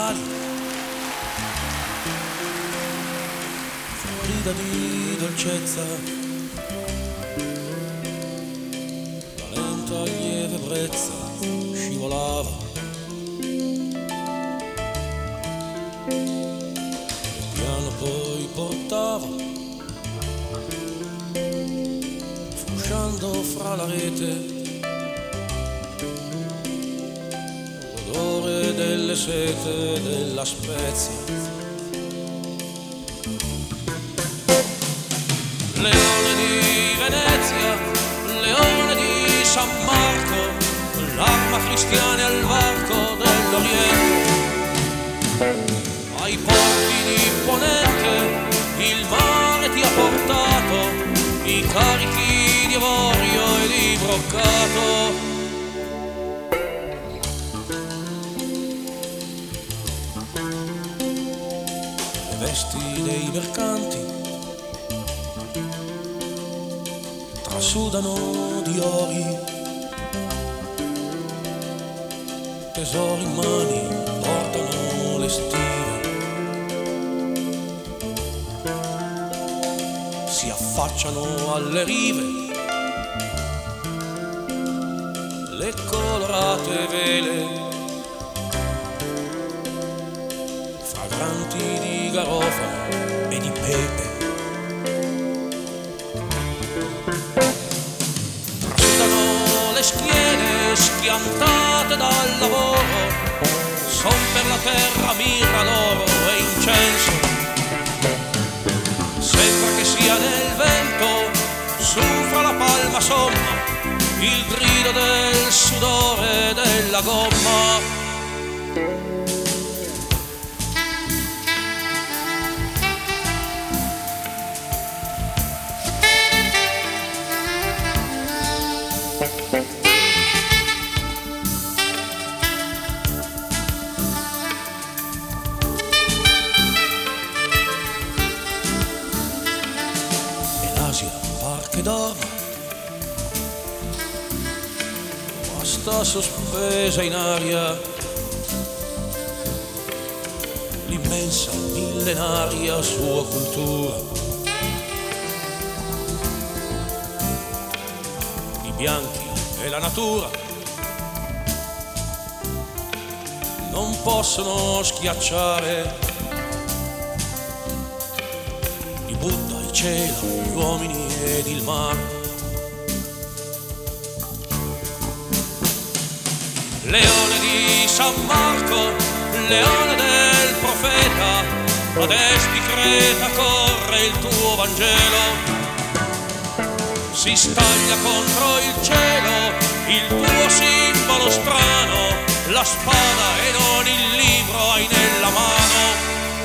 mali, florida di dolcezza, la lenta lieve brezza scivolava, piano poi portava, frusciando fra la rete, l'odore delle sete della spezia. Leone di Venezia, leone di San Marco, l'arma cristiana al varco dell'Oriente. Ai porti di Ponente il mare ti ha portato i carichi di avorio e di broccato. Le vesti dei mercanti trasudano di ori, tesori in mani portano le stive, si affacciano alle rive le colorate vele, fragranti di garofano e di pepe. Le schiene schiantate dal lavoro son per la terra mirra, l'oro e incenso. Sembra che sia nel vento, su fra la palma somma, il grido del sudore della gomma. Par che dorma, ma sta sospesa in aria l'immensa millenaria sua cultura. I bianchi e la natura non possono schiacciare il Buddha, il cielo, gli uomini ed il mare. Leone di San Marco, leone del profeta, ad est di Creta corre il tuo Vangelo. Si staglia contro il cielo il tuo simbolo strano, la spada e non il libro hai nella mano.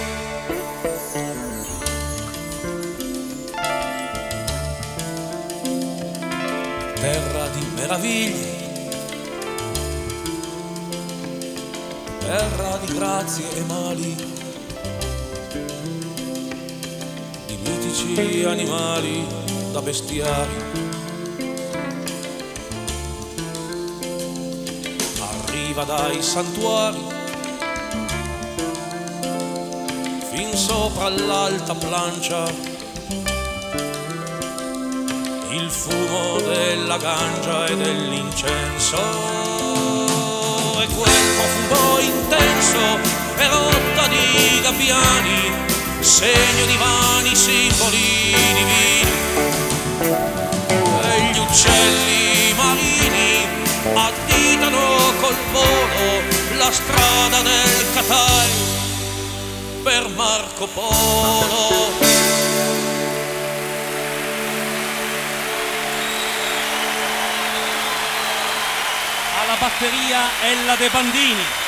Terra di meraviglie, terra di grazie e mali, di mitici animali da bestiari. Arriva dai santuari fin sopra l'alta plancia il fumo della ganja e dell'incenso, e quel profumo intenso è rotta di gabbiani, segno di vani simboli divini, e gli uccelli marini additano col volo la strada del Catai per Marco Polo. Alla batteria Ella De Bandini.